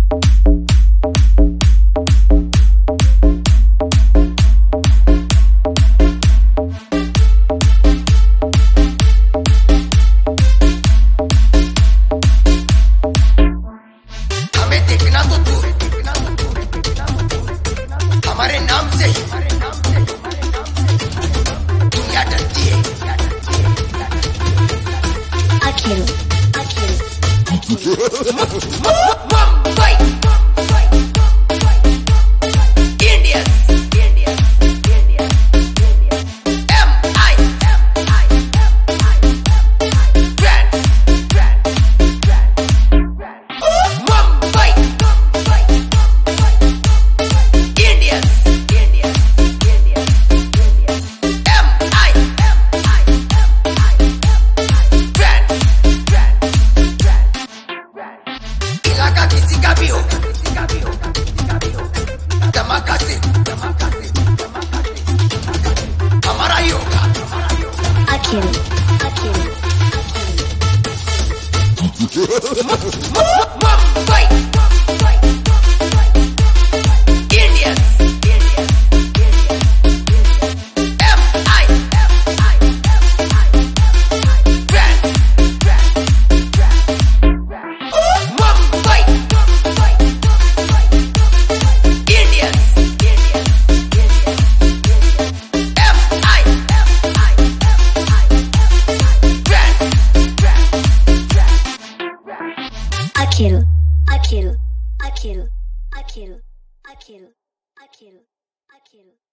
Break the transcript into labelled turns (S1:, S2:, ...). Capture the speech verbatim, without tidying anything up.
S1: देखना तो दूर, हमारे नाम से ही दुनिया डरती है।
S2: अखिल
S1: Mumbai Indian M I Mumbai Indian इलाका किसी का भी हो, धमाका से हमारा ही होगा।
S2: अखिल
S1: Mumbai Indian M I Mumbai Indian M I
S2: अखिल अखिल अखिल अखिल अखिल अखिल अखिल